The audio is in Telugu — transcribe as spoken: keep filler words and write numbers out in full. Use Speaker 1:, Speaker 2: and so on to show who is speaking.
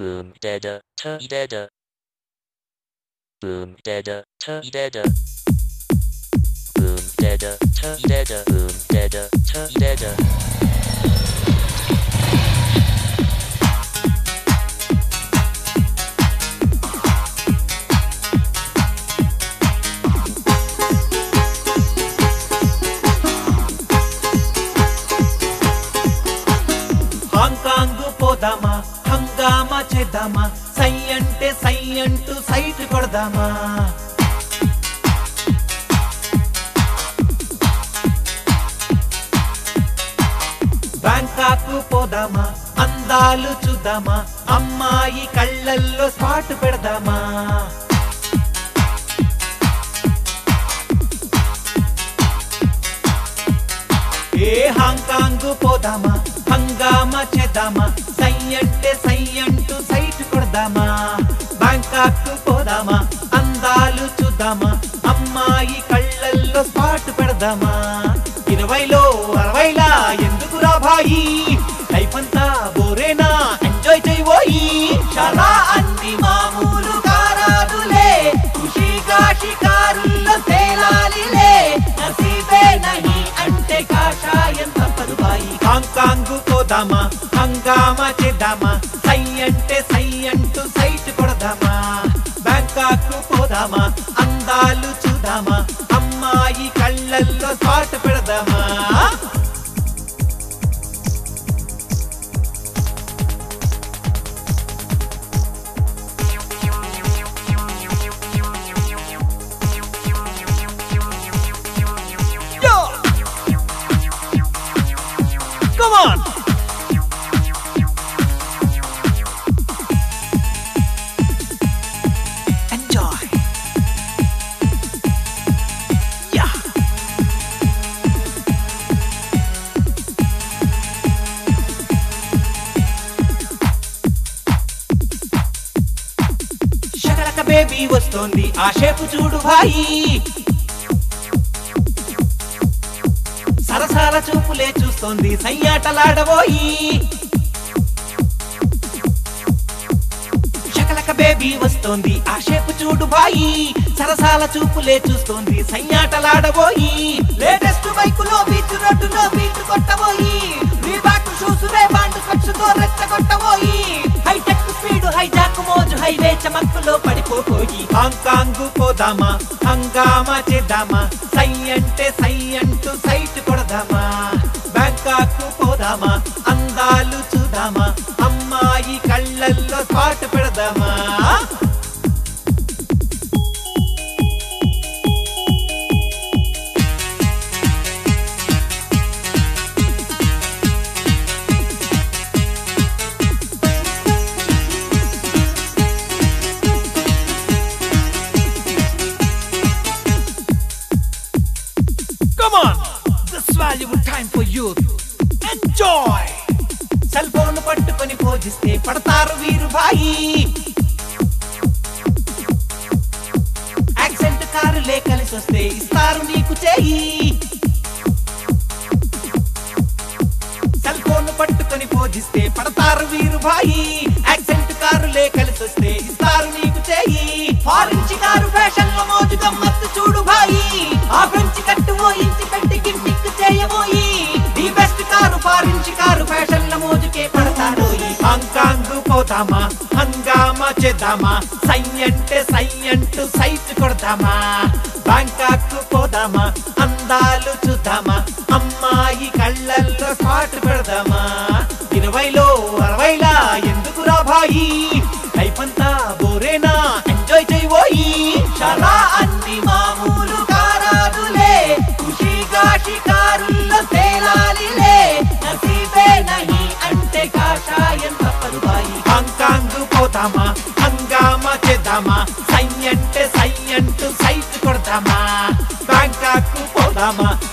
Speaker 1: boom dada ta dada boom dada ta dada boom dada ta dada boom dada ta dada
Speaker 2: పోదామా హంగామా చేద్దామా సై అంటే సై అంటూ సైట్ కొడదామా బ్యాంకాక్ పోదామా అందాలు చూద్దామా అమ్మాయి కళ్ళల్లో స్పాట్ పెడదామా ఏ హాంకాంగ్ పోదామా హంగామా చేద్దామా సై అంటే సై అంటూ సైట్ కొడదామా బ్యాంకాక్ పోదామా అందాలు చూద్దామా అమ్మాయి కళ్ళల్లో స్పాట్ పెడదామా ఇరవైలో అరవైలా ఎందుకురా భాయి లైఫ్ అంతా బోరేనా ఎంజాయ్ చేయబోయి చాలా అన్ని మామూలు కారాదులే ఖుషీగా షికారుల్లో తేలాలిలే నసీబే నహీ అంటే కాషాయం తప్పదు బాయి హాంకాంగ్ పోదామా హంగామా చేద్దామా సై అంటే సై అంటూ సైట్ కొడదామా బ్యాంకాక్ పోదామా అందాలు చూద్దామా అమ్మాయి కళ్ళల్లో స్పాట్ పెడదామా Come on! Enjoy! Yeah! Shakalaka baby వస్తోంది ఆ షేపు చూడు భాయి సరసాల చూపులే చూస్తోంది సయ్యాటలాడబోయి శకలక బేబీ వస్తోంది ఆ షేపు చూడు బాయి సరసాల చూపులే చూస్తోంది సయ్యాటలాడబోయి లేటెస్ట్ బైకులో బీచ్ రోడ్డులో బీచ్ కొట్టబోయి రీబాక్ షూస్ రే బాండ్ ఖర్చుతో రెచ్చగొట్టబోయి హైటెక్ స్పీడ్ హైజాక్ మోజు హైవే చమక్కులో పడిపోయి హాంకాంగ్ పోదామా హంగామా చేద్దామా సై అంటే సై అంటూ సైట్ కొడదామా బ్యాంకాక్ పోదామా అందాలు చూద్దామా అమ్మాయి కళ్ళల్లో స్పాట్ పెడదామా Come on! This valuable time for youth. Enjoy! Cell phone పట్టుకొని పోజిస్తే పడతారు వీరు భాయి యాక్సెంట్ కారులే కలిసి వస్తే ఇస్తారు నీకు చేయి సెల్ ఫోన్ పట్టుకొని పోజిస్తే పడతారు వీరు భాయి యాక్సెంట్ కారులే కలిసి వస్తే ఇస్తారు నీకు చేయి ఫారిన్ చికారు ఫ్యాషన్ లో మోజు గమ్మత్తు చూడు భాయి ఆ ఫ్రెంచ్ కట్టు ఓ ఇంచి పెట్టి గిమ్మిక్ చేయబోయి ది బెస్ట్ కారు ఫారిన్ చికారు ఫ్యాషన్ లో మోజుకే పడతారోయి హాంకాంగ్ పోదామా హంగామా చేద్దామా సై అంటే సై అంటూ సైట్ కొడదామా బ్యాంకాక్ పోదామా అందాలు చూద్దామా అమ్మాయి కళ్ళల్లో స్పాట్ పెడదామా ఇరవైలో అరవైలా ఎందుకురా భాయి లైఫ్ అంతా బోరేనా ఎంజాయ్ చేయబోయి చాలా అన్ని మామూలు కారాదులే ఖుషీగా షికారుల్లో తేలాలిలే నసీబే నహీ అంటే కాషాయం తప్పదు బాయి హాంకాంగ్ పోదామా హంగామా చేద్దామా సై అంటే సై అంటూ సైట్ కొడదామా బ్యాంకాక్ పోదామా